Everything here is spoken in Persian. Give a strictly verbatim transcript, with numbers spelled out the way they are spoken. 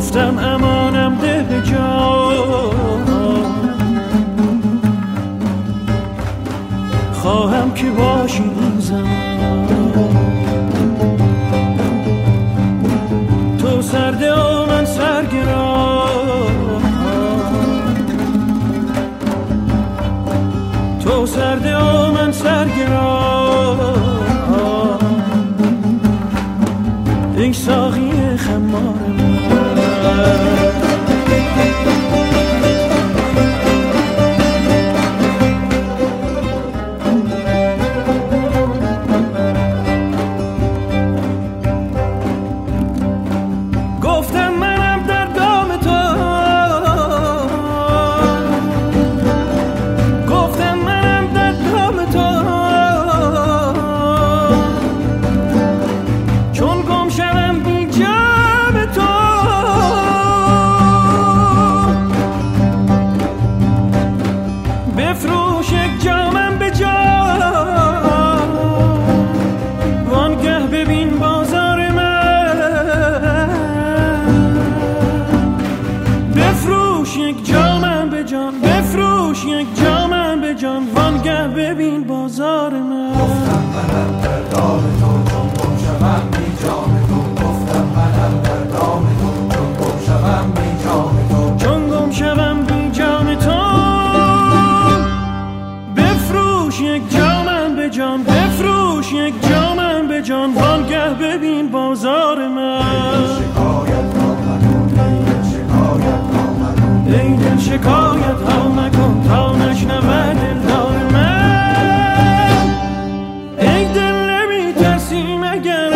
گفتم امانم ده به جان، خواهم که باشی این زمان. تو سرده و من سرگران، تو سرده و من سرگران، ای ساقی خمار من. گفتم منم در دام تو، گفتم منم در دام تو، چون گم شدم بی جام تو. بفروش یک جامم به جان، وانگه ببین بازار من. بفروش یک جامم به جان، بفروش یک جامم به جان، وانگه ببین بازار من. گفتم منم در دام تو، چون گم شوم بی جام تو. گفتم منم در دام تو، چون گم شوم بی جام تو. چون گم شوم بی جام تو. بفروش یک جامم به جان، بفروش یک جامم به جان، وانگه ببین بازار من. شکایت ها مکن، ای دل شکایت ها مکن تا نشنود دلدار من. ای دل نمی ترسی مگر